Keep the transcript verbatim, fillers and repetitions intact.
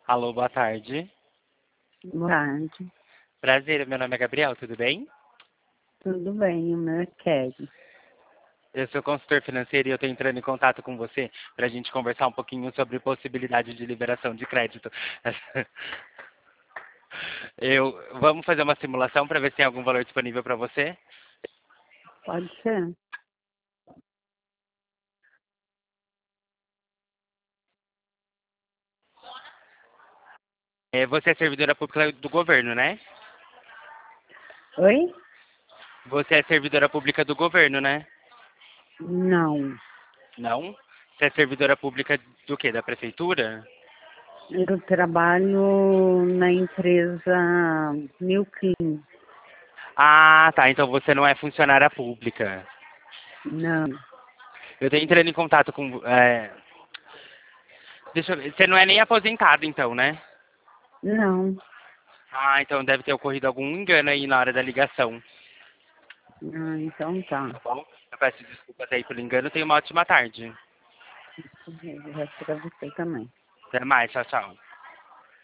Alô, boa tarde. Boa tarde. Prazer, meu nome é Gabriel, tudo bem? Tudo bem, o meu é Kelly. Eu sou consultor financeiro e eu estou entrando em contato com você para a gente conversar um pouquinho sobre possibilidade de liberação de crédito. Eu, vamos fazer uma simulação para ver se tem algum valor disponível para você? Pode ser? É, você é servidora pública do governo, né? Oi? Você é servidora pública do governo, né? Não. Não? Você é servidora pública do quê? Da prefeitura? Eu trabalho na empresa Milclean. Ah, tá. Então você não é funcionária pública. Não. Eu estou entrando em contato com. É... Deixa eu ver. Você não é nem aposentado, então, né? Não. Ah, então deve ter ocorrido algum engano aí na hora da ligação. Ah, então tá. Tá bom? Eu peço desculpas aí pelo engano. Tenha uma ótima tarde. O resto pra você também. Até mais. Tchau, tchau.